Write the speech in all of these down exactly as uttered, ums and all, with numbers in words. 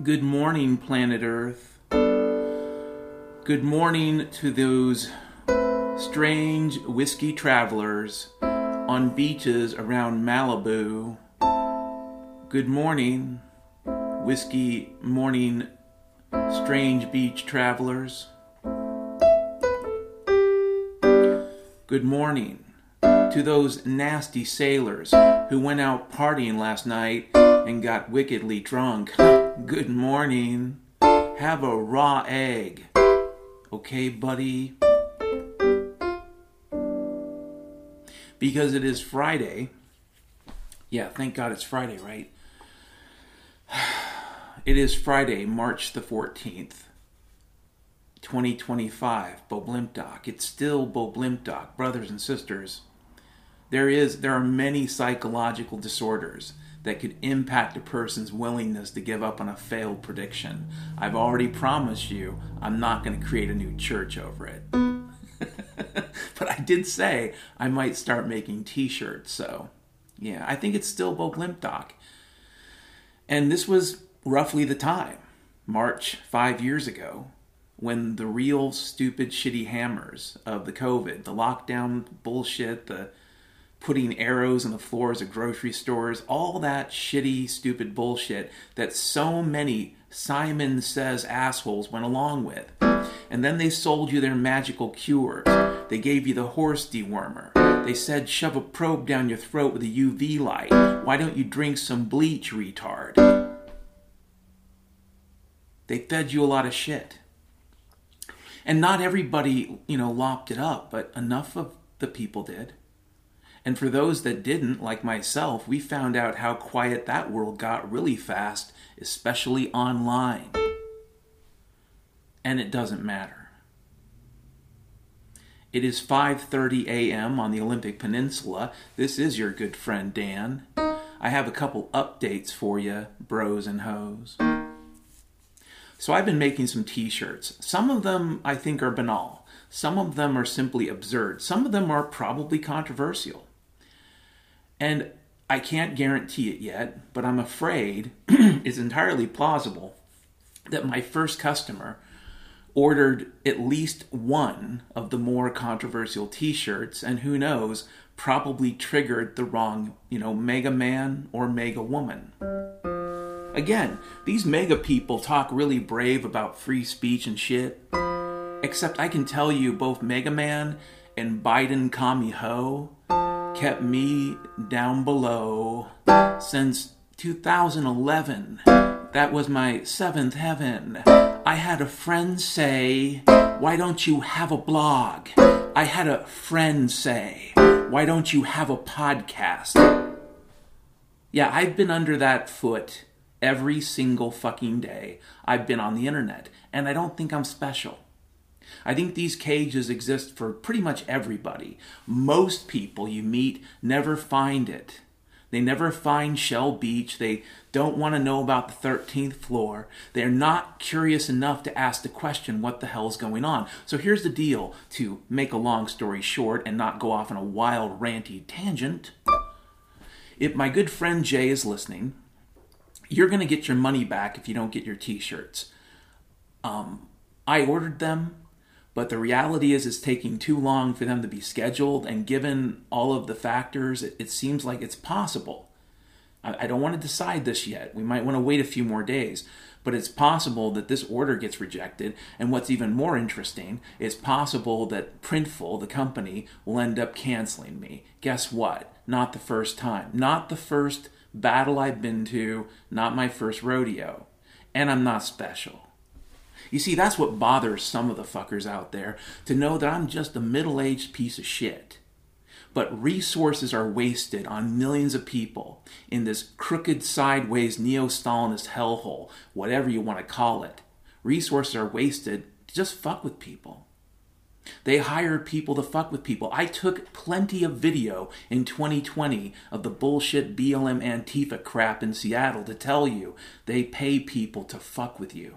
Good morning, planet Earth. Good morning to those strange whiskey travelers on beaches around Malibu. Good morning, whiskey morning strange beach travelers. Good morning to those nasty sailors who went out partying last night and got wickedly drunk. Good morning. Have a raw egg. Okay, buddy? Because it is Friday. Yeah, thank God it's Friday, right? It is Friday, March the fourteenth, twenty twenty-five. Bo Blimpdoc. It's still Bo Blimpdoc, brothers and sisters. There is, there are many psychological disorders that could impact a person's willingness to give up on a failed prediction. I've already promised you I'm not going to create a new church over it. But I did say I might start making t-shirts, so yeah, I think it's still Bo Blimpdoc. And this was roughly the time, March five years ago, when the real stupid shitty hammers of the COVID, the lockdown bullshit, the putting arrows on the floors of grocery stores, all that shitty, stupid bullshit that so many Simon Says assholes went along with. And then they sold you their magical cures. They gave you the horse dewormer. They said shove a probe down your throat with a U V light. Why don't you drink some bleach, retard? They fed you a lot of shit. And not everybody, you know, lopped it up, but enough of the people did. And for those that didn't, like myself, we found out how quiet that world got really fast, especially online. And it doesn't matter. It is five thirty a.m. on the Olympic Peninsula. This is your good friend Dan. I have a couple updates for you, bros and hoes. So I've been making some t-shirts. Some of them I think are banal. Some of them are simply absurd. Some of them are probably controversial. And I can't guarantee it yet, but I'm afraid it's entirely plausible that my first customer ordered at least one of the more controversial t-shirts, and who knows, probably triggered the wrong, you know, mega man or mega woman. Again, these mega people talk really brave about free speech and shit, except I can tell you both Mega Man and Biden Commie Ho kept me down below since two thousand eleven. That was my seventh heaven. I had a friend say, why don't you have a blog? I had a friend say, why don't you have a podcast? Yeah, I've been under that foot every single fucking day I've been on the internet, and I don't think I'm special. I think these cages exist for pretty much everybody. Most people you meet never find it. They never find Shell Beach. They don't want to know about the thirteenth floor. They're not curious enough to ask the question, what the hell's going on? So here's the deal, to make a long story short and not go off on a wild, ranty tangent. If my good friend Jay is listening, you're going to get your money back if you don't get your t-shirts. Um, I ordered them. But the reality is it's taking too long for them to be scheduled, and given all of the factors, it, it seems like it's possible. I, I don't want to decide this yet. We might want to wait a few more days. But it's possible that this order gets rejected, and what's even more interesting, it's possible that Printful, the company, will end up canceling me. Guess what? Not the first time. Not the first battle I've been to, not my first rodeo. And I'm not special. You see, that's what bothers some of the fuckers out there, to know that I'm just a middle-aged piece of shit. But resources are wasted on millions of people in this crooked, sideways, neo-Stalinist hellhole, whatever you want to call it. Resources are wasted to just fuck with people. They hire people to fuck with people. I took plenty of video in twenty twenty of the bullshit B L M Antifa crap in Seattle to tell you they pay people to fuck with you.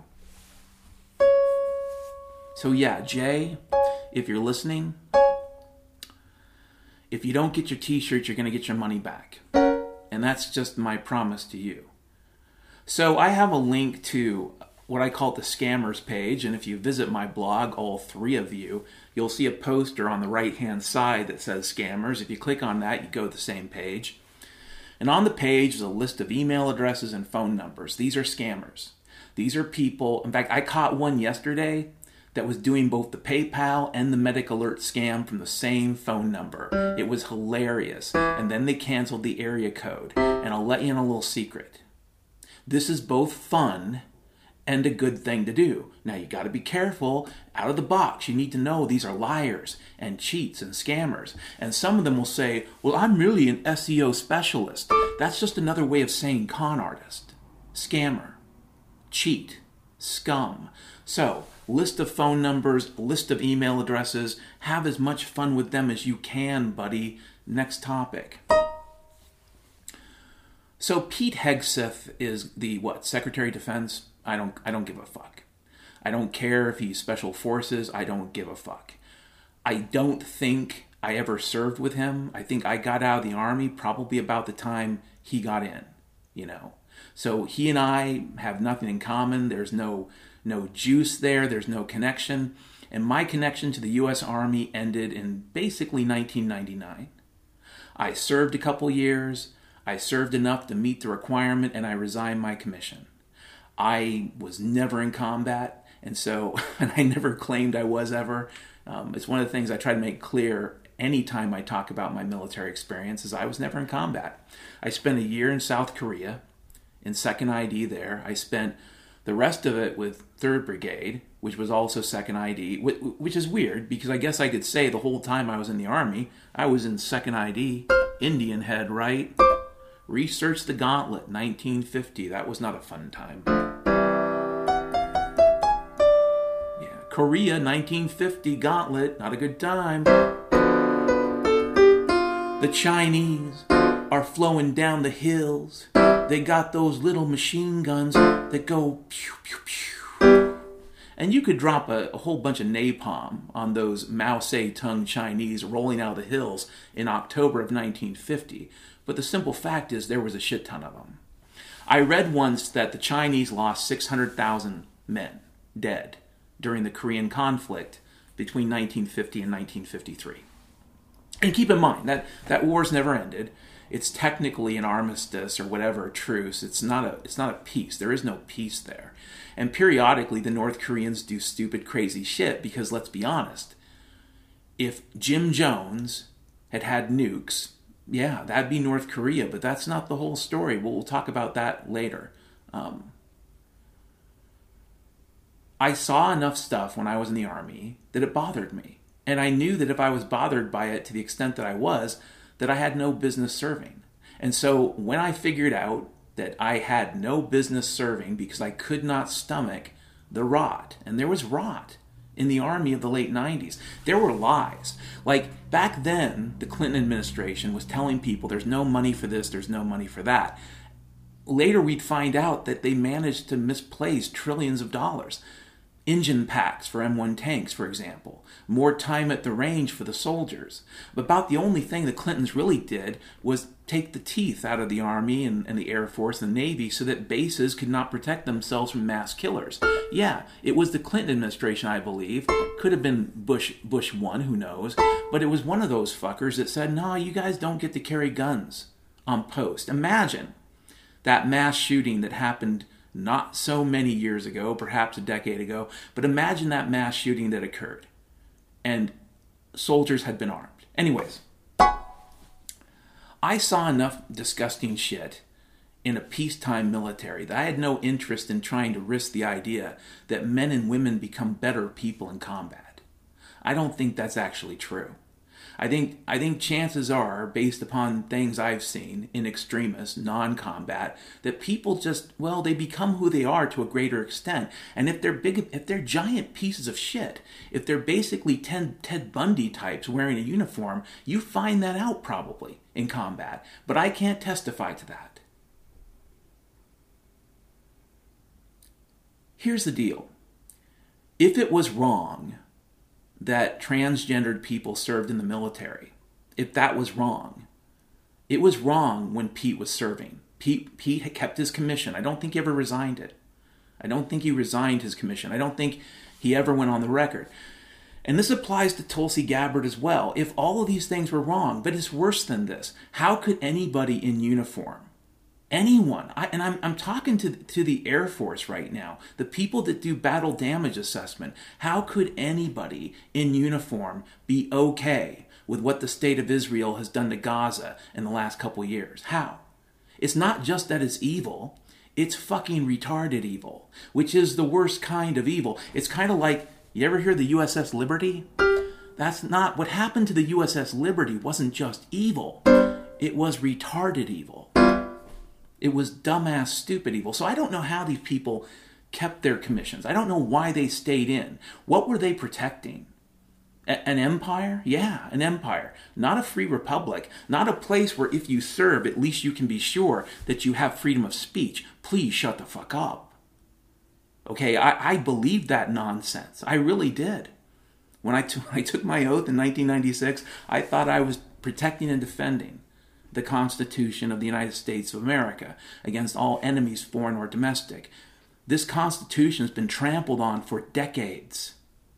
So yeah, Jay, if you're listening, if you don't get your t-shirt, you're going to get your money back. And that's just my promise to you. So I have a link to what I call the scammers page, and if you visit my blog, all three of you, you'll see a poster on the right-hand side that says scammers. If you click on that, you go to the same page. And on the page is a list of email addresses and phone numbers. These are scammers. These are people, in fact, I caught one yesterday that was doing both the PayPal and the Medic Alert scam from the same phone number. It was hilarious. And then they canceled the area code. And I'll let you in a little secret. This is both fun and a good thing to do. Now you got to be careful. Out of the box, you need to know these are liars and cheats and scammers. And some of them will say, well, I'm really an S E O specialist. That's just another way of saying con artist, scammer, cheat, scum. So, list of phone numbers, list of email addresses. Have as much fun with them as you can, buddy. Next topic. So Pete Hegseth is the, what, Secretary of Defense? I don't I don't give a fuck. I don't care if he's Special Forces. I don't give a fuck. I don't think I ever served with him. I think I got out of the Army probably about the time he got in, you know. So he and I have nothing in common. There's no no juice there. There's no connection. And my connection to the U S Army ended in basically nineteen ninety-nine. I served a couple years. I served enough to meet the requirement, and I resigned my commission. I was never in combat, and so and I never claimed I was ever. Um, it's one of the things I try to make clear anytime I talk about my military experience is I was never in combat. I spent a year in South Korea, in second I D there. I spent the rest of it with third Brigade, which was also second I D, which is weird because I guess I could say the whole time I was in the Army, I was in second I D, Indian Head, right? Research the Gauntlet, nineteen fifty. That was not a fun time. Yeah, Korea, nineteen fifty, Gauntlet, not a good time. The Chinese are flowing down the hills. They got those little machine guns that go pew, pew, pew. And you could drop a, a whole bunch of napalm on those Mao Zedong Chinese rolling out of the hills in October of nineteen fifty. But the simple fact is there was a shit ton of them. I read once that the Chinese lost six hundred thousand men dead during the Korean conflict between nineteen fifty and nineteen fifty-three. And keep in mind that that war's never ended. It's technically an armistice or whatever, a truce. It's not a it's not a peace. There is no peace there. And periodically the North Koreans do stupid, crazy shit because let's be honest, if Jim Jones had had nukes, yeah, that'd be North Korea, but that's not the whole story. We'll, we'll talk about that later. Um, I saw enough stuff when I was in the Army that it bothered me. And I knew that if I was bothered by it to the extent that I was, that I had no business serving. And so when I figured out that I had no business serving because I could not stomach the rot, and there was rot in the Army of the late nineties. There were lies. Like, back then, the Clinton administration was telling people there's no money for this, there's no money for that. Later, we'd find out that they managed to misplace trillions of dollars. Engine packs for M one tanks, for example. More time at the range for the soldiers. About the only thing the Clintons really did was take the teeth out of the Army and, and the Air Force and the Navy so that bases could not protect themselves from mass killers. Yeah, it was the Clinton administration, I believe. Could have been Bush Bush one, who knows. But it was one of those fuckers that said, no, you guys don't get to carry guns on post. Imagine that mass shooting that happened not so many years ago, perhaps a decade ago, but imagine that mass shooting that occurred and soldiers had been armed. Anyways, I saw enough disgusting shit in a peacetime military that I had no interest in trying to risk the idea that men and women become better people in combat. I don't think that's actually true. I think I think chances are, based upon things I've seen in extremis, non-combat, that people just, well, they become who they are to a greater extent. And if they're big, if they're giant pieces of shit, if they're basically Ted, Ted Bundy types wearing a uniform, you find that out probably in combat. But I can't testify to that. Here's the deal. If it was wrong that transgendered people served in the military, if that was wrong, it was wrong when Pete was serving. Pete, Pete kept his commission. I don't think he ever resigned it. I don't think he resigned his commission. I don't think he ever went on the record. And this applies to Tulsi Gabbard as well. If all of these things were wrong, but it's worse than this. How could anybody in uniform, anyone, I, and I'm, I'm talking to, to the Air Force right now, the people that do battle damage assessment, how could anybody in uniform be okay with what the state of Israel has done to Gaza in the last couple of years? How? It's not just that it's evil, it's fucking retarded evil, which is the worst kind of evil. It's kind of like, you ever hear the U S S Liberty? That's not, what happened to the U S S Liberty wasn't just evil, it was retarded evil. It was dumbass, stupid evil. So I don't know how these people kept their commissions. I don't know why they stayed in. What were they protecting? A- an empire? Yeah, an empire. Not a free republic. Not a place where if you serve, at least you can be sure that you have freedom of speech. Please shut the fuck up. Okay, I, I believed that nonsense. I really did. When I, t- I took my oath in nineteen ninety-six, I thought I was protecting and defending the Constitution of the United States of America against all enemies, foreign or domestic. This Constitution has been trampled on for decades.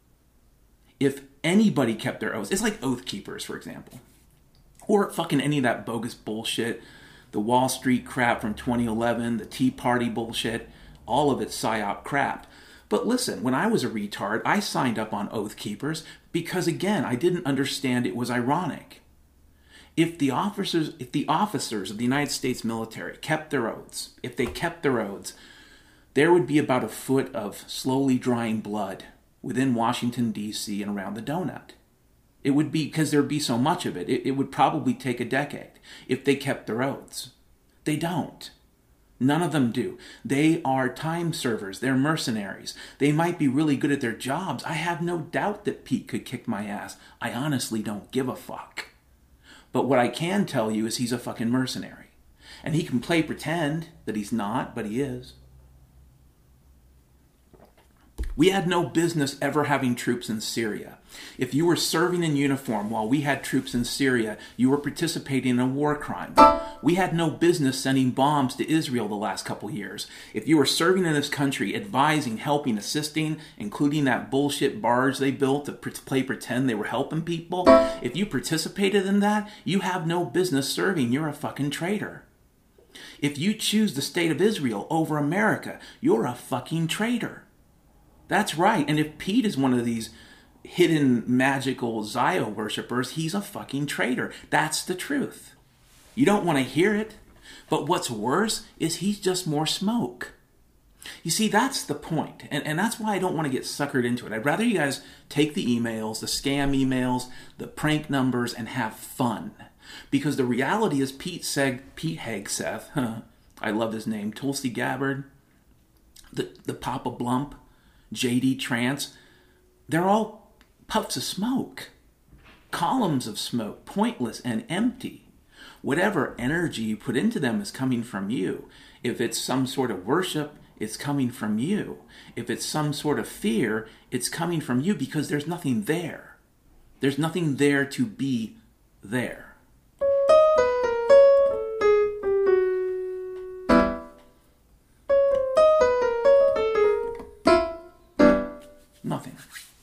If anybody kept their oaths, it's like Oath Keepers, for example, or fucking any of that bogus bullshit, the Wall Street crap from twenty eleven, the Tea Party bullshit, all of it's psyop crap. But listen, when I was a retard, I signed up on Oath Keepers because, again, I didn't understand it was ironic. If the officers, if the officers of the United States military kept their oaths, if they kept their oaths, there would be about a foot of slowly drying blood within Washington, D C and around the donut. It would be, because there would be so much of it, it, it would probably take a decade if they kept their oaths. They don't. None of them do. They are time servers. They're mercenaries. They might be really good at their jobs. I have no doubt that Pete could kick my ass. I honestly don't give a fuck. But what I can tell you is he's a fucking mercenary. And he can play pretend that he's not, but he is. We had no business ever having troops in Syria. If you were serving in uniform while we had troops in Syria, you were participating in a war crime. We had no business sending bombs to Israel the last couple years. If you were serving in this country, advising, helping, assisting, including that bullshit barge they built to play pretend they were helping people, if you participated in that, you have no business serving. You're a fucking traitor. If you choose the state of Israel over America, you're a fucking traitor. That's right. And if Pete is one of these hidden magical Zio worshippers, he's a fucking traitor. That's the truth. You don't want to hear it. But what's worse is he's just more smoke. You see, that's the point. And, and that's why I don't want to get suckered into it. I'd rather you guys take the emails, the scam emails, the prank numbers, and have fun. Because the reality is Pete Seg, Pete Hegseth, huh, I love his name, Tulsi Gabbard, the, the Papa Blump, J D Trance, they're all puffs of smoke, columns of smoke, pointless and empty. Whatever energy you put into them is coming from you. If it's some sort of worship, it's coming from you. If it's some sort of fear, it's coming from you because there's nothing there. There's nothing there to be there. Nothing.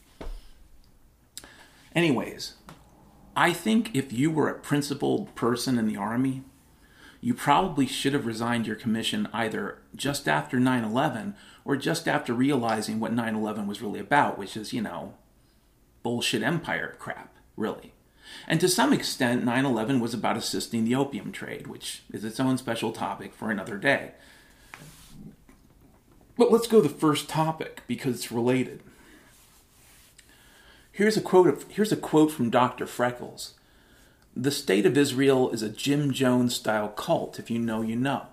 Anyways, I think if you were a principled person in the Army, you probably should have resigned your commission either just after nine eleven or just after realizing what nine eleven was really about, which is, you know, bullshit empire crap, really. And to some extent, nine eleven was about assisting the opium trade, which is its own special topic for another day. But let's go to the first topic because it's related. Here's a quote of, here's a quote from Doctor Freckles. The state of Israel is a Jim Jones-style cult. If you know, you know.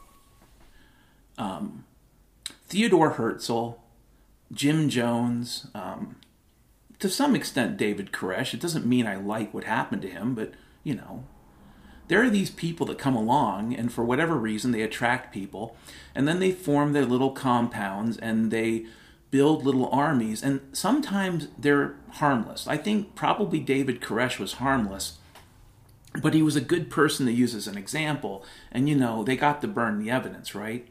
Um, Theodore Herzl, Jim Jones, um, to some extent David Koresh. It doesn't mean I like what happened to him, but, you know. There are these people that come along, and for whatever reason, they attract people, and then they form their little compounds, and they build little armies, and sometimes they're harmless. I think probably David Koresh was harmless But he was a good person to use as an example. And, you know, they got to burn the evidence, right?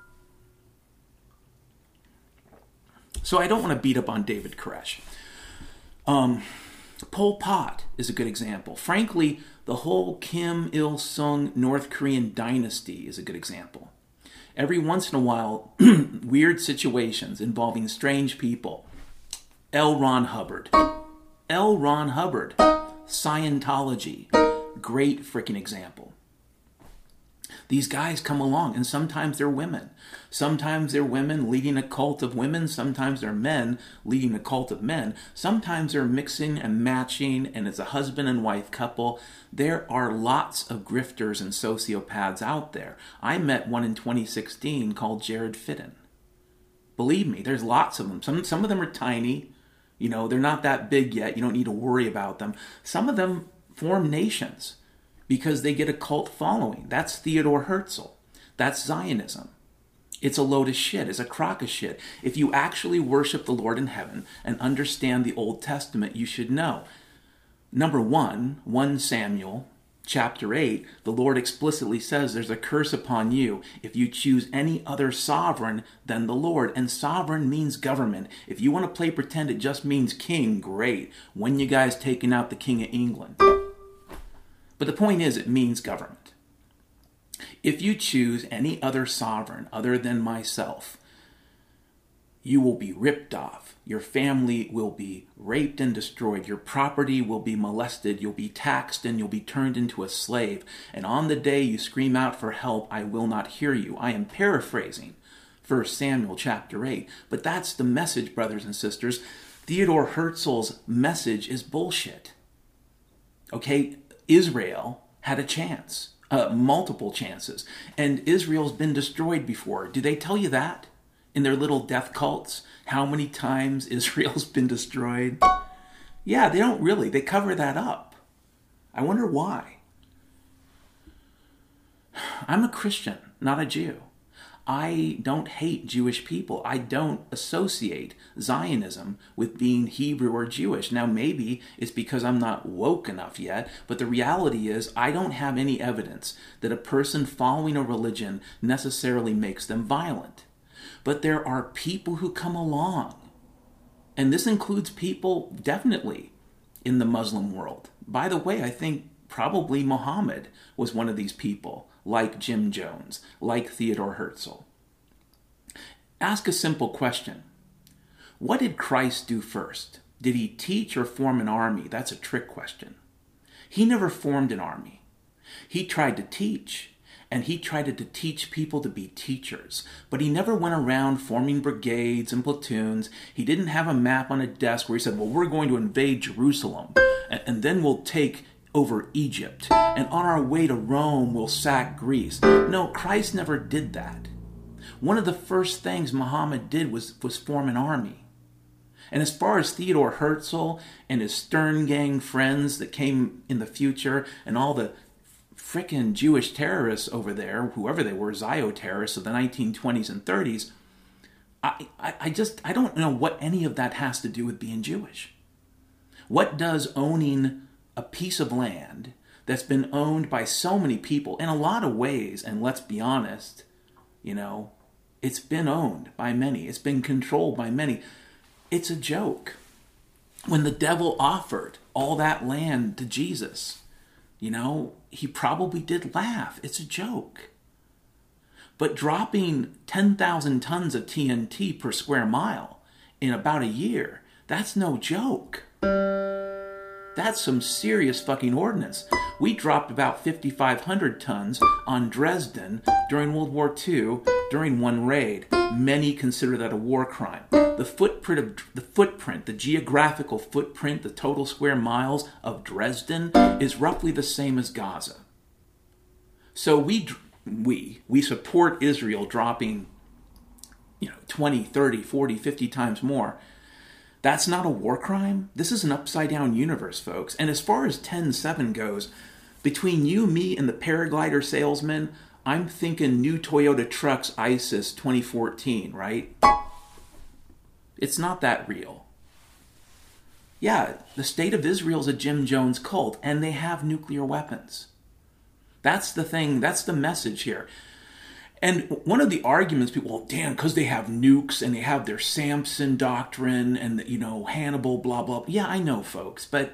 So I don't want to beat up on David Koresh. Um, Pol Pot is a good example. Frankly, the whole Kim Il-sung North Korean dynasty is a good example. Every once in a while, weird situations involving strange people. L. Ron Hubbard. L. Ron Hubbard. Scientology. Great freaking example. These guys come along, and sometimes they're women. Sometimes they're women leading a cult of women. Sometimes they're men leading a cult of men. Sometimes they're mixing and matching, and it's a husband and wife couple. There are lots of grifters and sociopaths out there. I met one in twenty sixteen called Jared Fitton. Believe me, there's lots of them. Some, some of them are tiny. You know, they're not that big yet. You don't need to worry about them. Some of them form nations because they get a cult following. That's Theodore Herzl. That's Zionism. It's a load of shit. It's a crock of shit. If you actually worship the Lord in heaven and understand the Old Testament, you should know. Number one, First Samuel chapter eight, the Lord explicitly says there's a curse upon you if you choose any other sovereign than the Lord. And sovereign means government. If you want to play pretend it just means king, great. When you guys taking out the King of England? But the point is, it means government. If you choose any other sovereign other than myself, you will be ripped off. Your family will be raped and destroyed. Your property will be molested. You'll be taxed and you'll be turned into a slave. And on the day you scream out for help, I will not hear you. I am paraphrasing First Samuel chapter eight. But that's the message, brothers and sisters. Theodore Herzl's message is bullshit. Okay? Israel had a chance, uh, multiple chances, and Israel's been destroyed before. Do they tell you that in their little death cults? How many times Israel's been destroyed? Yeah, they don't really. They cover that up. I wonder why. I'm a Christian, not a Jew. I don't hate Jewish people. I don't associate Zionism with being Hebrew or Jewish. Now, maybe it's because I'm not woke enough yet, but the reality is I don't have any evidence that a person following a religion necessarily makes them violent. But there are people who come along, and this includes people definitely in the Muslim world. By the way, I think probably Muhammad was one of these people, like Jim Jones, like Theodore Herzl. Ask a simple question. What did Christ do first? Did he teach or form an army? That's a trick question. He never formed an army. He tried to teach, and he tried to teach people to be teachers. But he never went around forming brigades and platoons. He didn't have a map on a desk where he said, well, we're going to invade Jerusalem, and, and then we'll take over Egypt, and on our way to Rome we'll sack Greece. No, Christ never did that. One of the first things Muhammad did was, was form an army. And as far as Theodore Herzl and his Stern Gang friends that came in the future, and all the frickin' Jewish terrorists over there, whoever they were, Zio terrorists of the nineteen twenties and thirties, I, I, I just, I don't know what any of that has to do with being Jewish. What does owning a piece of land that's been owned by so many people in a lot of ways, and let's be honest, you know, it's been owned by many. It's been controlled by many. It's a joke. When the devil offered all that land to Jesus, you know, he probably did laugh. It's a joke. But dropping ten thousand tons of T N T per square mile in about a year, that's no joke. That's some serious fucking ordnance. We dropped about fifty-five hundred tons on Dresden during World War Two during one raid. Many consider that a war crime. The footprint of the footprint, the geographical footprint, the total square miles of Dresden is roughly the same as Gaza. So we we we support Israel dropping, you know, twenty, thirty, forty, fifty times more. That's not a war crime. This is an upside-down universe, folks. And as far as ten seven goes, between you, me, and the paraglider salesman, I'm thinking new Toyota trucks Isis twenty fourteen, right? It's not that real. Yeah, the state of Israel is a Jim Jones cult, and they have nuclear weapons. That's the thing, that's the message here. And one of the arguments people, well, Dan, because they have nukes and they have their Samson doctrine and, you know, Hannibal, blah, blah. Yeah, I know, folks. But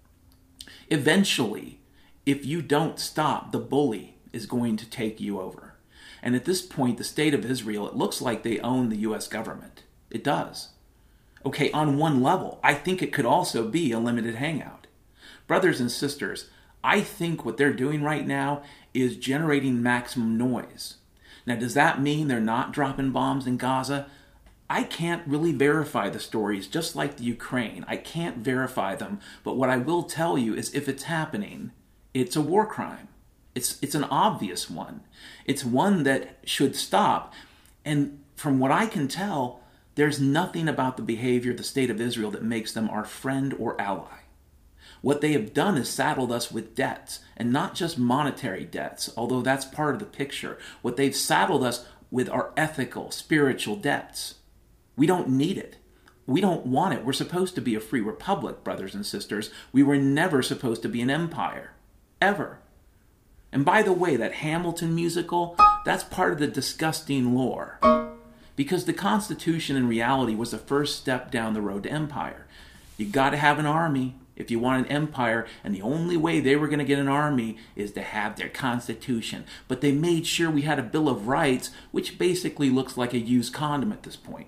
eventually, if you don't stop, the bully is going to take you over. And at this point, the state of Israel, it looks like they own the U S government. It does. Okay, on one level, I think it could also be a limited hangout. Brothers and sisters, I think what they're doing right now is generating maximum noise. Now, does that mean they're not dropping bombs in Gaza? I can't really verify the stories, just like the Ukraine. I can't verify them, but what I will tell you is if it's happening, it's a war crime. It's, it's an obvious one. It's one that should stop. And from what I can tell, there's nothing about the behavior of the state of Israel that makes them our friend or ally. What they have done is saddled us with debts, and not just monetary debts, although that's part of the picture. What they've saddled us with are ethical, spiritual debts. We don't need it. We don't want it. We're supposed to be a free republic, brothers and sisters. We were never supposed to be an empire. Ever. And by the way, that Hamilton musical, that's part of the disgusting lore. Because the Constitution in reality was the first step down the road to empire. You got to have an army if you want an empire, and the only way they were going to get an army is to have their Constitution. But they made sure we had a Bill of Rights, which basically looks like a used condom at this point.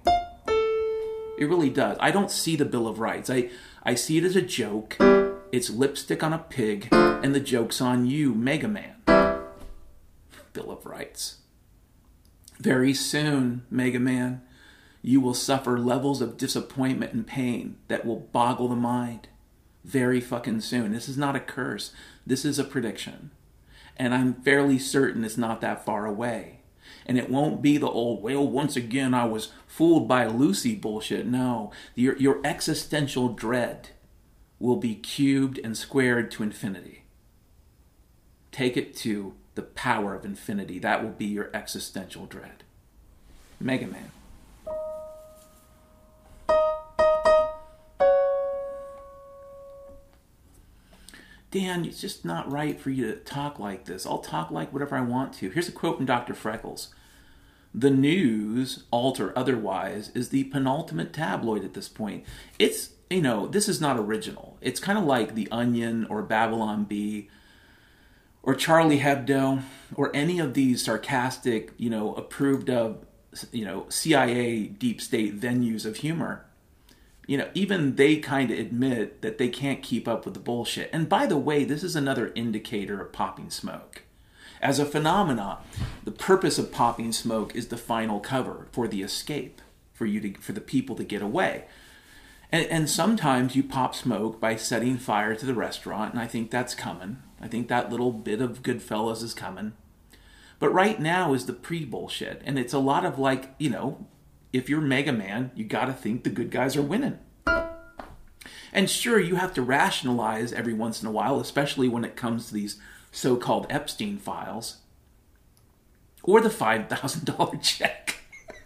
It really does. I don't see the Bill of Rights. I, I see it as a joke. It's lipstick on a pig, and the joke's on you, Mega Man. Bill of Rights. Very soon, Mega Man, you will suffer levels of disappointment and pain that will boggle the mind. Very fucking soon. This is not a curse. This is a prediction. And I'm fairly certain it's not that far away. And it won't be the old, well, once again I was fooled by Lucy bullshit. No. Your, your existential dread will be cubed and squared to infinity. Take it to the power of infinity. That will be your existential dread. Mega Man. Dan, it's just not right for you to talk like this. I'll talk like whatever I want to. Here's a quote from Doctor Freckles. The News, alt or otherwise, is the penultimate tabloid at this point. It's, you know, this is not original. It's kind of like The Onion or Babylon Bee or Charlie Hebdo or any of these sarcastic, you know, approved of, you know, C I A deep state venues of humor. You know, even they kind of admit that they can't keep up with the bullshit. And by the way, this is another indicator of popping smoke. As a phenomenon, the purpose of popping smoke is the final cover for the escape, for you to, for the people to get away. And, and sometimes you pop smoke by setting fire to the restaurant, and I think that's coming. I think that little bit of Goodfellas is coming. But right now is the pre-bullshit, and it's a lot of like, you know, if you're Mega Man, you got to think the good guys are winning. And sure, you have to rationalize every once in a while, especially when it comes to these so-called Epstein files. Or the five thousand dollars check.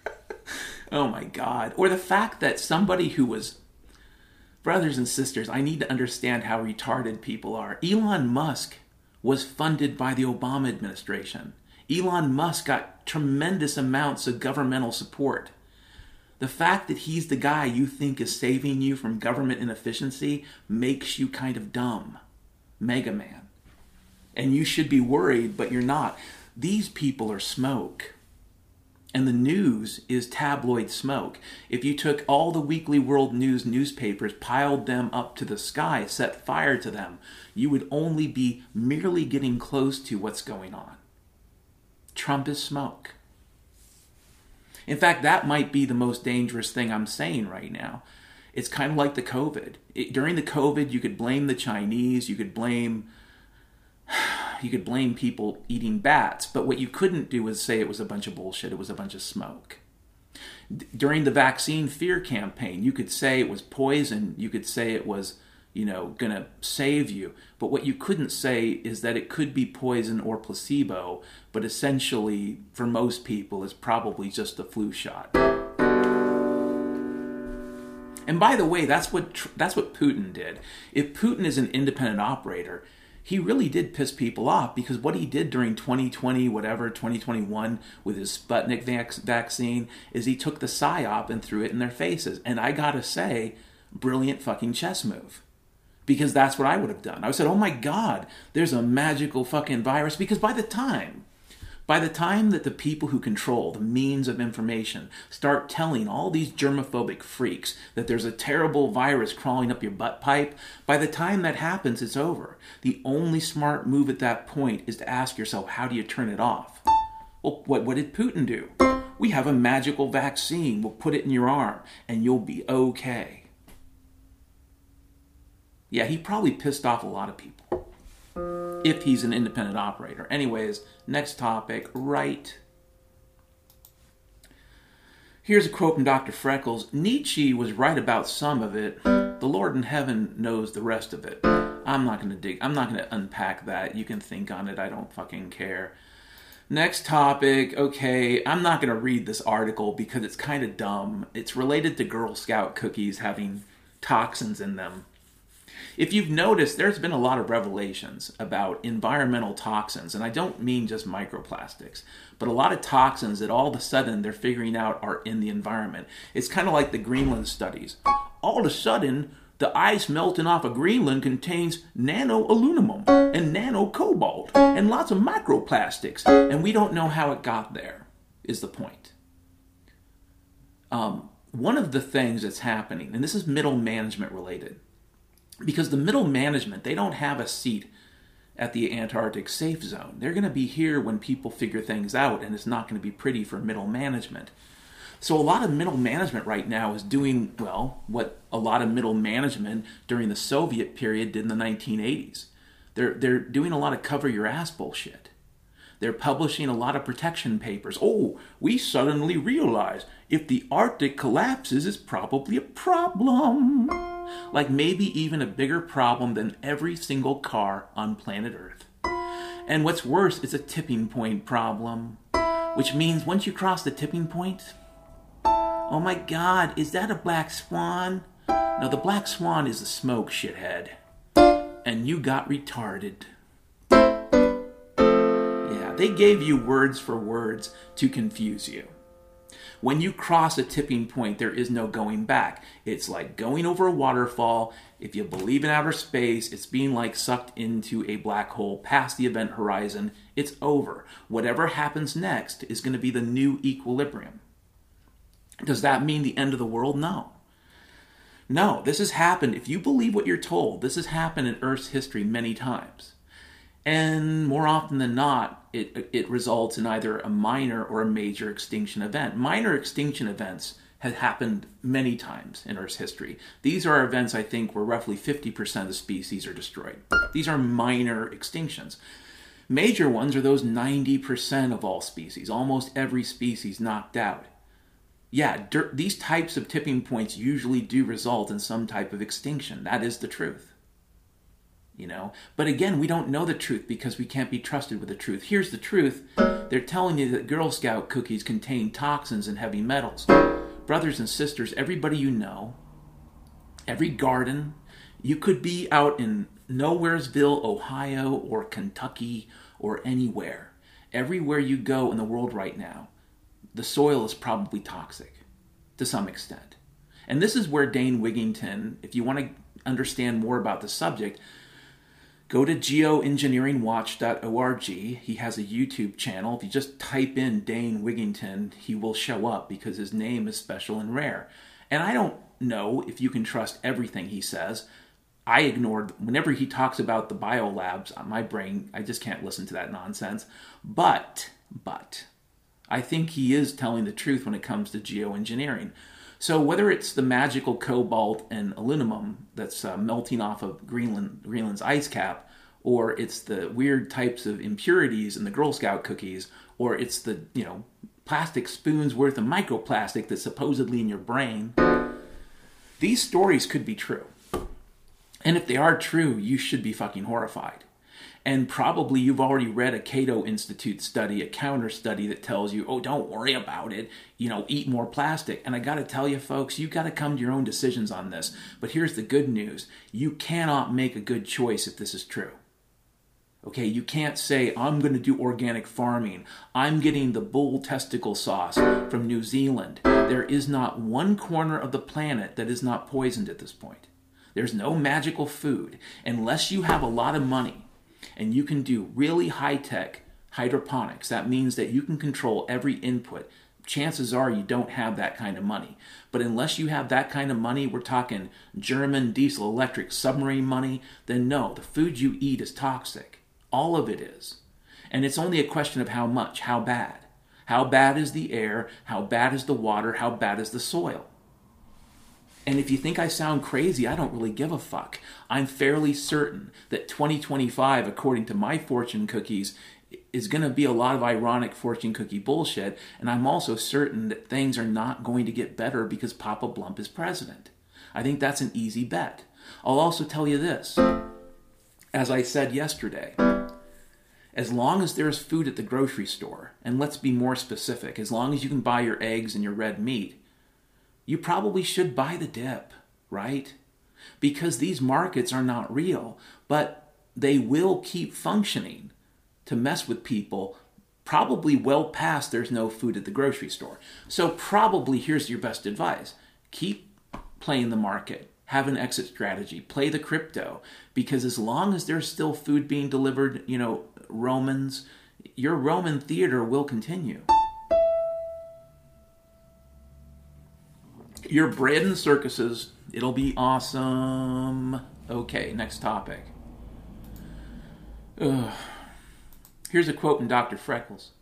Oh my God. Or the fact that somebody who was... Brothers and sisters, I need to understand how retarded people are. Elon Musk was funded by the Obama administration. Elon Musk got tremendous amounts of governmental support. The fact that he's the guy you think is saving you from government inefficiency makes you kind of dumb. Mega Man. And you should be worried, but you're not. These people are smoke. And the news is tabloid smoke. If you took all the Weekly World News newspapers, piled them up to the sky, set fire to them, you would only be merely getting close to what's going on. Trump is smoke. In fact, that might be the most dangerous thing I'm saying right now. It's kind of like the COVID. It, during the COVID, you could blame the Chinese, you could blame you could blame people eating bats, but what you couldn't do is say it was a bunch of bullshit, it was a bunch of smoke. D- during the vaccine fear campaign, you could say it was poison, you could say it was, you know, gonna save you, but what you couldn't say is that it could be poison or placebo, but essentially, for most people, is probably just a flu shot. And by the way, that's what that's what Putin did. If Putin is an independent operator, he really did piss people off, because what he did during twenty twenty, whatever, twenty twenty-one, with his Sputnik vac- vaccine, is he took the PSYOP and threw it in their faces. And I gotta say, brilliant fucking chess move. Because that's what I would have done. I would have said, oh my God, there's a magical fucking virus. Because by the time, by the time that the people who control the means of information start telling all these germophobic freaks that there's a terrible virus crawling up your butt pipe, by the time that happens, it's over. The only smart move at that point is to ask yourself, how do you turn it off? Well, what, what did Putin do? We have a magical vaccine. We'll put it in your arm and you'll be okay. Yeah, he probably pissed off a lot of people, if he's an independent operator. Anyways, next topic, right. Here's a quote from Doctor Freckles. Nietzsche was right about some of it. The Lord in heaven knows the rest of it. I'm not going to dig, I'm not going to unpack that. You can think on it. I don't fucking care. Next topic. Okay, I'm not going to read this article because it's kind of dumb. It's related to Girl Scout cookies having toxins in them. If you've noticed, there's been a lot of revelations about environmental toxins, and I don't mean just microplastics, but a lot of toxins that all of a sudden they're figuring out are in the environment. It's kind of like the Greenland studies. All of a sudden, the ice melting off of Greenland contains nano-aluminum and nano-cobalt and lots of microplastics, and we don't know how it got there, is the point. Um, one of the things that's happening, and this is middle management related, because the middle management, they don't have a seat at the Antarctic safe zone. They're going to be here when people figure things out, and it's not going to be pretty for middle management. So a lot of middle management right now is doing, well, what a lot of middle management during the Soviet period did in the nineteen eighties. They're, they're doing a lot of cover your ass bullshit. They're publishing a lot of protection papers. Oh, we suddenly realize if the Arctic collapses, it's probably a problem. Like maybe even a bigger problem than every single car on planet Earth. And what's worse, it's a tipping point problem. Which means once you cross the tipping point, oh my God, is that a black swan? No, the black swan is a smoke, shithead. And you got retarded. Yeah, they gave you words for words to confuse you. When you cross a tipping point, there is no going back. It's like going over a waterfall. If you believe in outer space, it's being like sucked into a black hole past the event horizon. It's over. Whatever happens next is going to be the new equilibrium. Does that mean the end of the world? No. No, this has happened. If you believe what you're told, this has happened in Earth's history many times. And more often than not, it it results in either a minor or a major extinction event. Minor extinction events have happened many times in Earth's history. These are events, I think, where roughly fifty percent of the species are destroyed. These are minor extinctions. Major ones are those ninety percent of all species, almost every species knocked out. Yeah, dirt, these types of tipping points usually do result in some type of extinction. That is the truth. You know, but again, we don't know the truth because we can't be trusted with the truth. Here's the truth. They're telling you that Girl Scout cookies contain toxins and heavy metals. Brothers and sisters, everybody you know, every garden, you could be out in Nowheresville, Ohio, or Kentucky, or anywhere. Everywhere you go in the world right now, the soil is probably toxic to some extent. And this is where Dane Wigington, if you want to understand more about the subject, go to geoengineering watch dot org. He has a YouTube channel. If you just type in Dane Wigington, he will show up because his name is special and rare. And I don't know if you can trust everything he says. I ignored, whenever he talks about the biolabs, my brain, I just can't listen to that nonsense. But, but, I think he is telling the truth when it comes to geoengineering. So whether it's the magical cobalt and aluminum that's uh, melting off of Greenland, Greenland's ice cap, or it's the weird types of impurities in the Girl Scout cookies, or it's the, you know, plastic spoons worth of microplastic that's supposedly in your brain, these stories could be true. And if they are true, you should be fucking horrified. And probably you've already read a Cato Institute study, a counter study that tells you, oh, don't worry about it, you know, eat more plastic. And I got to tell you, folks, you got to come to your own decisions on this. But here's the good news. You cannot make a good choice if this is true. Okay, you can't say, I'm going to do organic farming. I'm getting the bull testicle sauce from New Zealand. There is not one corner of the planet that is not poisoned at this point. There's no magical food. Unless you have a lot of money and you can do really high-tech hydroponics, that means that you can control every input. Chances are you don't have that kind of money. But unless you have that kind of money, we're talking German diesel electric submarine money, then no, the food you eat is toxic. All of it is. And it's only a question of how much, how bad. How bad is the air? How bad is the water? How bad is the soil? And if you think I sound crazy, I don't really give a fuck. I'm fairly certain that twenty twenty-five, according to my fortune cookies, is going to be a lot of ironic fortune cookie bullshit. And I'm also certain that things are not going to get better because Papa Blump is president. I think that's an easy bet. I'll also tell you this. As I said yesterday, as long as there's food at the grocery store, and let's be more specific, as long as you can buy your eggs and your red meat, you probably should buy the dip, right? Because these markets are not real, but they will keep functioning to mess with people probably well past there's no food at the grocery store. So probably here's your best advice. Keep playing the market. Have an exit strategy. Play the crypto. Because as long as there's still food being delivered, you know, Romans, your Roman theater will continue. Your bread and circuses, it'll be awesome. Okay, next topic. Ugh. Here's a quote from Doctor Freckles.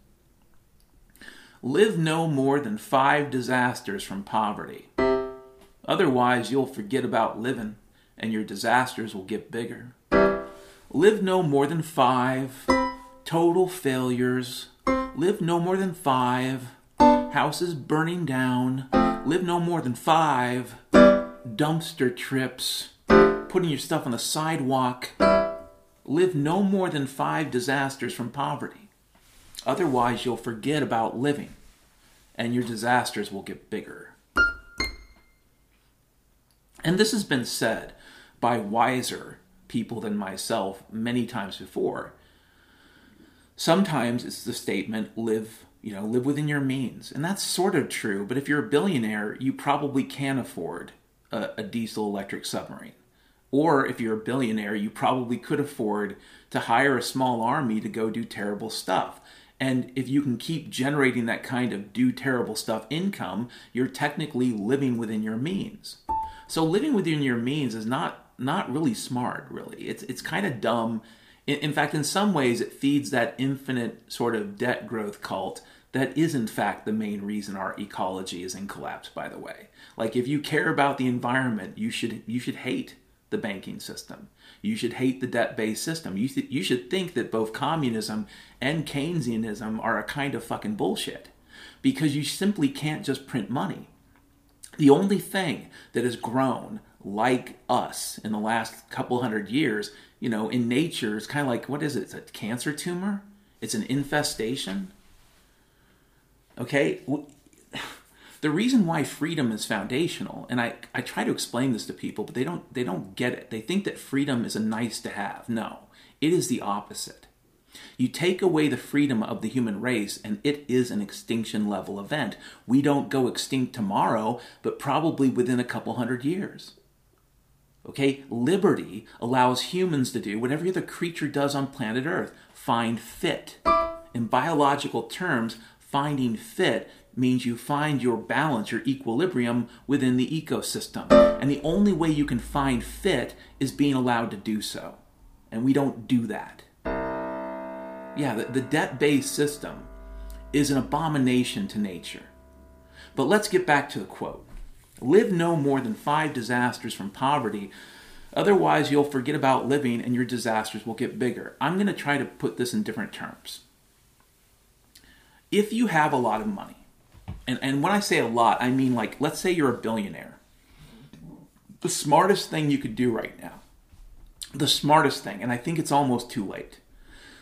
Live no more than five disasters from poverty. Otherwise, you'll forget about living, and your disasters will get bigger. Live no more than five total failures. Live no more than five houses burning down. Live no more than five dumpster trips, putting your stuff on the sidewalk. Live no more than five disasters from poverty. Otherwise, you'll forget about living, and your disasters will get bigger. And this has been said by wiser people than myself many times before. Sometimes it's the statement, live, you know, live within your means. And that's sort of true, but if you're a billionaire, you probably can afford a, a diesel electric submarine. Or if you're a billionaire, you probably could afford to hire a small army to go do terrible stuff. And if you can keep generating that kind of do terrible stuff income, you're technically living within your means. So living within your means is not not really smart, really. It's it's kind of dumb. In, in fact, in some ways, it feeds that infinite sort of debt growth cult that is, in fact, the main reason our ecology is in collapse, by the way. Like, if you care about the environment, you should you should hate the banking system. You should hate the debt-based system. You, th- you should think that both communism and Keynesianism are a kind of fucking bullshit. Because you simply can't just print money. The only thing that has grown like us in the last couple hundred years, you know, in nature is kind of like, what is it? It's a cancer tumor? It's an infestation? Okay? The reason why freedom is foundational, and I, I try to explain this to people, but they don't they don't get it. They think that freedom is a nice to have. No, it is the opposite. You take away the freedom of the human race, and it is an extinction level event. We don't go extinct tomorrow, but probably within a couple hundred years. Okay, liberty allows humans to do what every other creature does on planet Earth, find fit. In biological terms, finding fit means you find your balance, your equilibrium within the ecosystem. And the only way you can find fit is being allowed to do so. And we don't do that. Yeah, the, the debt-based system is an abomination to nature. But let's get back to the quote. Live no more than five disasters from poverty. Otherwise, you'll forget about living and your disasters will get bigger. I'm going to try to put this in different terms. If you have a lot of money, and, and when I say a lot, I mean like, let's say you're a billionaire. The smartest thing you could do right now, the smartest thing, and I think it's almost too late,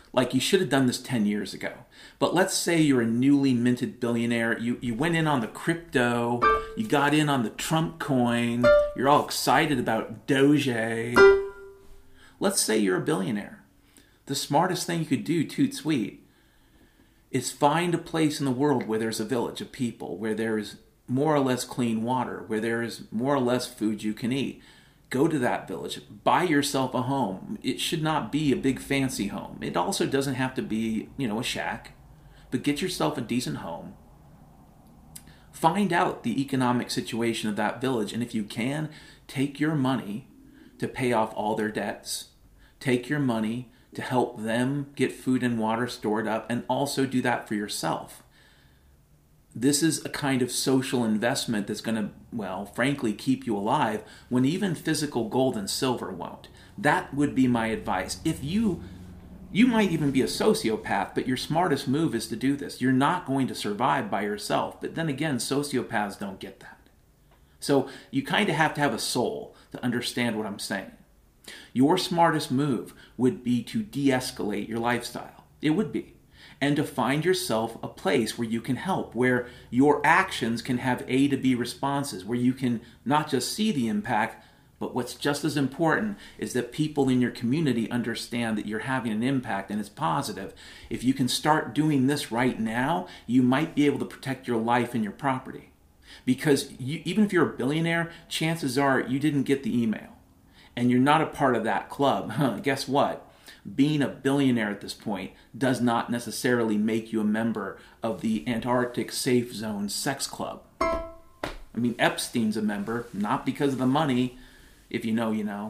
Like you should have done this ten years ago. But let's say you're a newly minted billionaire. You, you went in on the crypto. You got in on the Trump coin. You're all excited about Doge. Let's say you're a billionaire. The smartest thing you could do, toot sweet, is find a place in the world where there's a village of people, where there is more or less clean water, where there is more or less food you can eat. Go to that village. Buy yourself a home. It should not be a big fancy home. It also doesn't have to be, you know, a shack. But get yourself a decent home. Find out the economic situation of that village. And if you can, take your money to pay off all their debts. Take your money to help them get food and water stored up, and also do that for yourself. This is a kind of social investment that's going to, well, frankly, keep you alive when even physical gold and silver won't. That would be my advice. If you, you might even be a sociopath, but your smartest move is to do this. You're not going to survive by yourself. But then again, sociopaths don't get that. So you kind of have to have a soul to understand what I'm saying. Your smartest move would be to de-escalate your lifestyle. It would be. And to find yourself a place where you can help, where your actions can have A to B responses, where you can not just see the impact, but what's just as important is that people in your community understand that you're having an impact and it's positive. If you can start doing this right now, you might be able to protect your life and your property. Because you, even if you're a billionaire, chances are you didn't get the email. And you're not a part of that club. Huh, guess what? Being a billionaire at this point does not necessarily make you a member of the Antarctic Safe Zone Sex Club. I mean, Epstein's a member, not because of the money. If you know, you know.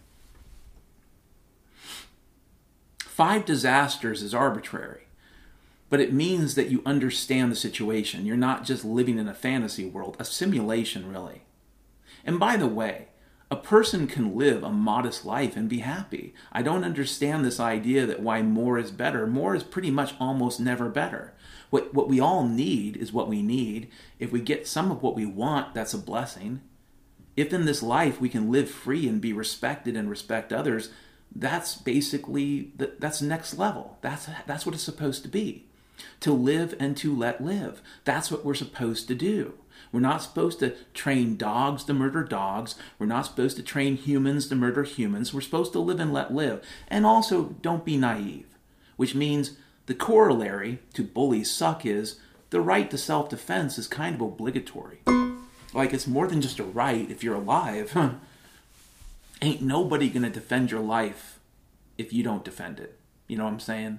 Five disasters is arbitrary, but it means that you understand the situation. You're not just living in a fantasy world, a simulation, really. And by the way, a person can live a modest life and be happy. I don't understand this idea that why more is better. More is pretty much almost never better. What, what we all need is what we need. If we get some of what we want, that's a blessing. If in this life we can live free and be respected and respect others, that's basically, the, that's next level. That's, that's what it's supposed to be. To live and to let live. That's what we're supposed to do. We're not supposed to train dogs to murder dogs. We're not supposed to train humans to murder humans. We're supposed to live and let live. And also, don't be naive. Which means the corollary to bullies suck is the right to self-defense is kind of obligatory. Like, it's more than just a right if you're alive. Huh? Ain't nobody going to defend your life if you don't defend it. You know what I'm saying?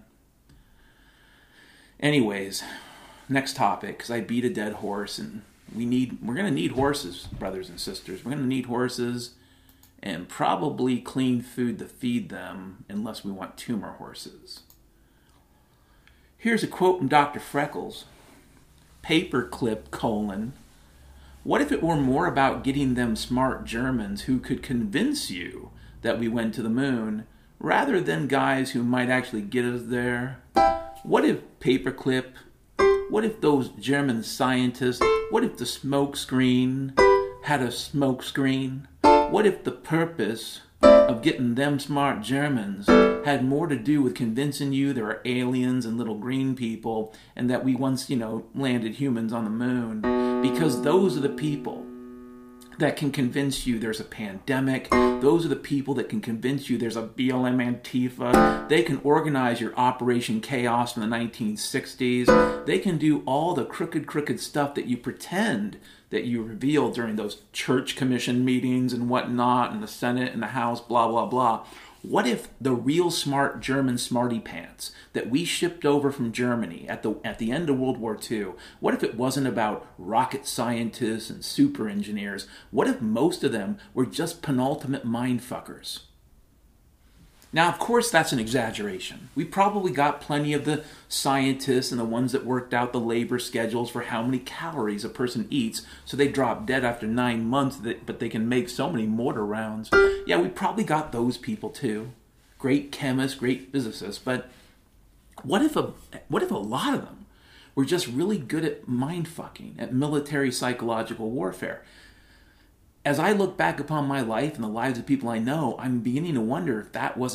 Anyways, next topic, because I beat a dead horse, and we need, we're going to need horses, brothers and sisters. We're going to need horses and probably clean food to feed them, unless we want tumor horses. Here's a quote from Doctor Freckles. Paperclip, colon. What if it were more about getting them smart Germans who could convince you that we went to the moon, rather than guys who might actually get us there? What if Paperclip, what if those German scientists, what if the smoke screen had a smoke screen? What if the purpose of getting them smart Germans had more to do with convincing you there are aliens and little green people and that we once, you know, landed humans on the moon? Because those are the people that can convince you there's a pandemic. Those are the people that can convince you there's a B L M Antifa. They can organize your Operation Chaos from the nineteen sixties. They can do all the crooked, crooked stuff that you pretend that you revealed during those church commission meetings and whatnot, and the Senate and the House, blah, blah, blah. What if the real smart German smarty pants that we shipped over from Germany at the at the end of World War Two, what if it wasn't about rocket scientists and super engineers? What if most of them were just penultimate mindfuckers? Now, of course, that's an exaggeration. We probably got plenty of the scientists and the ones that worked out the labor schedules for how many calories a person eats, so they drop dead after nine months, but they can make so many mortar rounds. Yeah, we probably got those people too. Great chemists, great physicists, but what if a what if a lot of them were just really good at mind-fucking, at military psychological warfare? As I look back upon my life and the lives of people I know, I'm beginning to wonder if that wasn't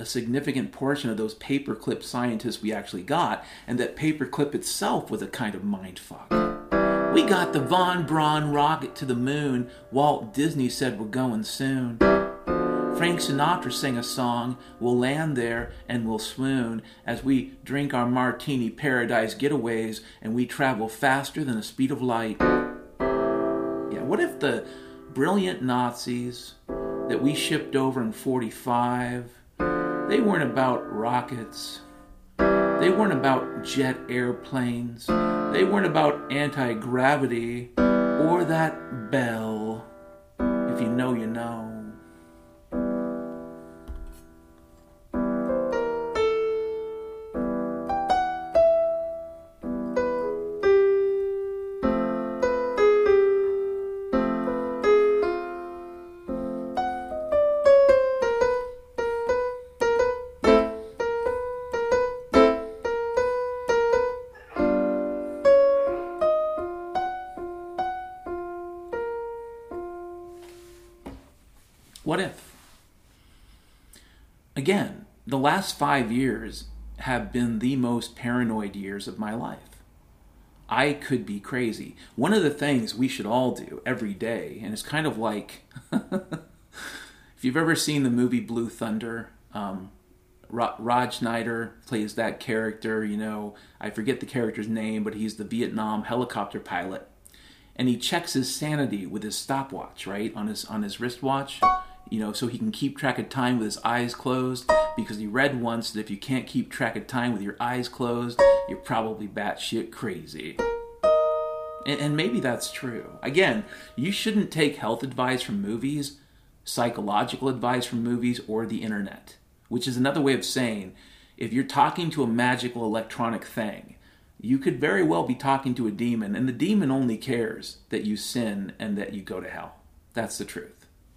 a significant portion of those paperclip scientists we actually got, and that paperclip itself was a kind of mindfuck. We got the Von Braun rocket to the moon. Walt Disney said we're going soon. Frank Sinatra sang a song. We'll land there and we'll swoon as we drink our martini paradise getaways and we travel faster than the speed of light. Yeah, what if the brilliant Nazis that we shipped over in forty-five, they weren't about rockets, they weren't about jet airplanes, they weren't about anti-gravity or that bell. If you know, you know. What if? Again, the last five years have been the most paranoid years of my life. I could be crazy. One of the things we should all do every day, and it's kind of like, if you've ever seen the movie Blue Thunder, um, Rod Schneider plays that character, you know, I forget the character's name, but he's the Vietnam helicopter pilot. And he checks his sanity with his stopwatch, right, on his on his wristwatch. You know, so he can keep track of time with his eyes closed, because he read once that if you can't keep track of time with your eyes closed, you're probably batshit crazy. And, and maybe that's true. Again, you shouldn't take health advice from movies, psychological advice from movies, or the internet. Which is another way of saying, if you're talking to a magical electronic thing, you could very well be talking to a demon, and the demon only cares that you sin and that you go to hell. That's the truth.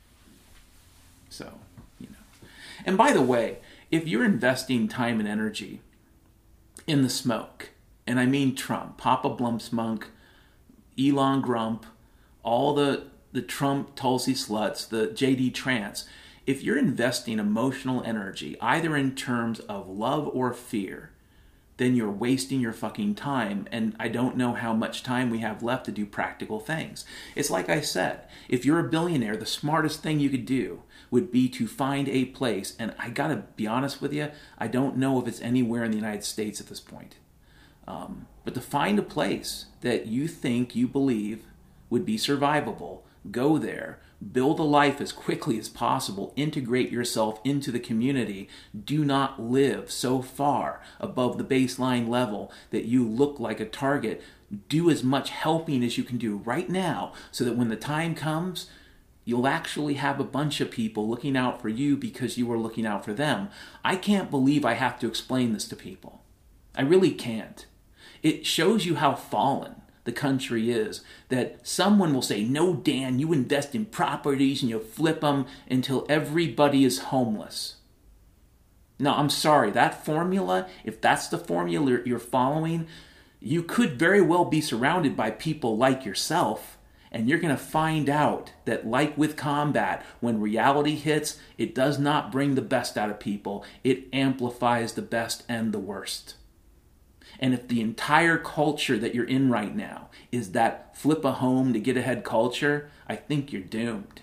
So, you know. And by the way, if you're investing time and energy in the smoke, and I mean Trump, Papa Blumpsmunk, Elon Grump, all the, the Trump Tulsi sluts, the J D Trance, if you're investing emotional energy, either in terms of love or fear, then you're wasting your fucking time, and I don't know how much time we have left to do practical things. It's like I said, if you're a billionaire, the smartest thing you could do would be to find a place, and I gotta be honest with you, I don't know if it's anywhere in the United States at this point, um, but to find a place that you think, you believe, would be survivable, go there, build a life as quickly as possible, integrate yourself into the community. Do not live so far above the baseline level that you look like a target. Do as much helping as you can do right now so that when the time comes, you'll actually have a bunch of people looking out for you because you are looking out for them. I can't believe I have to explain this to people. I really can't. It shows you how fallen the country is, that someone will say, no, Dan, you invest in properties and you flip them until everybody is homeless. No, I'm sorry, that formula, if that's the formula you're following, you could very well be surrounded by people like yourself, and you're going to find out that, like with combat, when reality hits, it does not bring the best out of people. It amplifies the best and the worst. And if the entire culture that you're in right now is that flip a home to get ahead culture, I think you're doomed.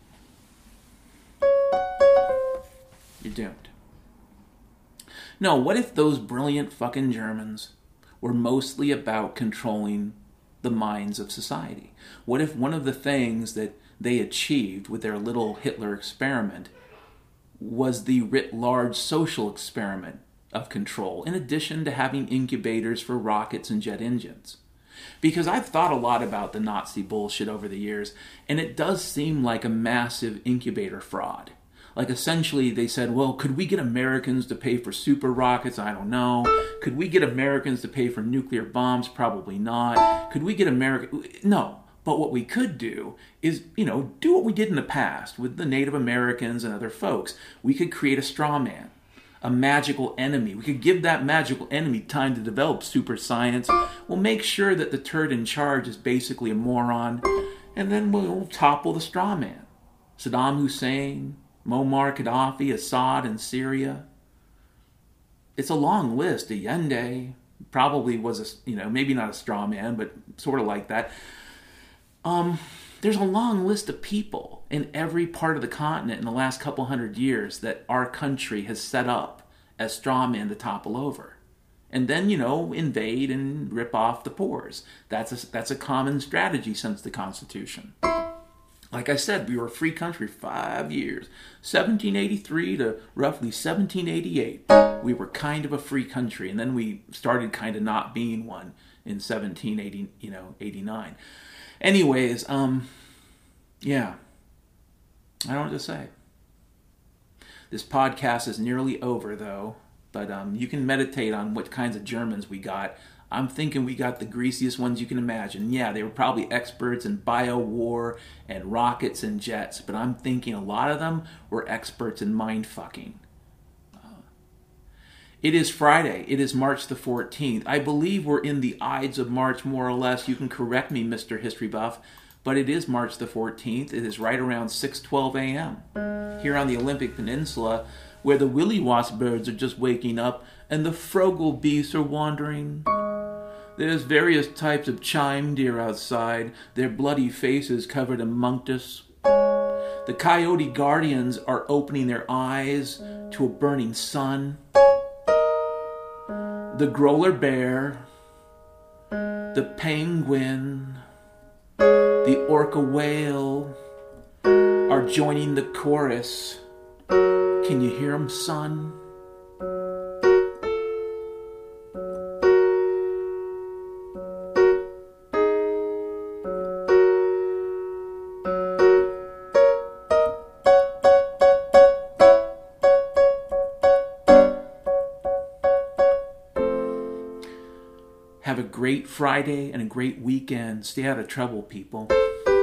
You're doomed. No, what if those brilliant fucking Germans were mostly about controlling the minds of society? What if one of the things that they achieved with their little Hitler experiment was the writ large social experiment of control, in addition to having incubators for rockets and jet engines? Because I've thought a lot about the Nazi bullshit over the years, and it does seem like a massive incubator fraud. Like, essentially, they said, well, could we get Americans to pay for super rockets? I don't know. Could we get Americans to pay for nuclear bombs? Probably not. Could we get America? No. But what we could do is, you know, do what we did in the past with the Native Americans and other folks. We could create a straw man, a magical enemy. We could give that magical enemy time to develop super science. We'll make sure that the turd in charge is basically a moron, and then we'll topple the straw man. Saddam Hussein, Muammar Gaddafi, Assad in Syria. It's a long list. Allende probably was a, you know, maybe not a straw man, but sort of like that. Um, there's a long list of people in every part of the continent in the last couple hundred years that our country has set up as straw men to topple over. And then, you know, invade and rip off the pores. That's a, that's a common strategy since the Constitution. Like I said, we were a free country for five years. seventeen eighty-three to roughly seventeen eighty-eight. We were kind of a free country, and then we started kind of not being one in seventeen eighty, you know, eighty-nine. Anyways, um, yeah. I don't know what to say. This podcast is nearly over, though. But um, you can meditate on what kinds of Germans we got. I'm thinking we got the greasiest ones you can imagine. Yeah, they were probably experts in bio-war and rockets and jets, but I'm thinking a lot of them were experts in mind-fucking. Uh, it is Friday. It is March the fourteenth. I believe we're in the Ides of March, more or less. You can correct me, Mister History Buff, but it is March the fourteenth. It is right around six twelve a.m. here on the Olympic Peninsula, where the willy wasp birds are just waking up and the frogel beasts are wandering. There's various types of chime deer outside, their bloody faces covered in munctus. The coyote guardians are opening their eyes to a burning sun. The growler bear, the penguin, the orca whale are joining the chorus. Can you hear 'em, son? Have a great Friday and a great weekend. Stay out of trouble, people.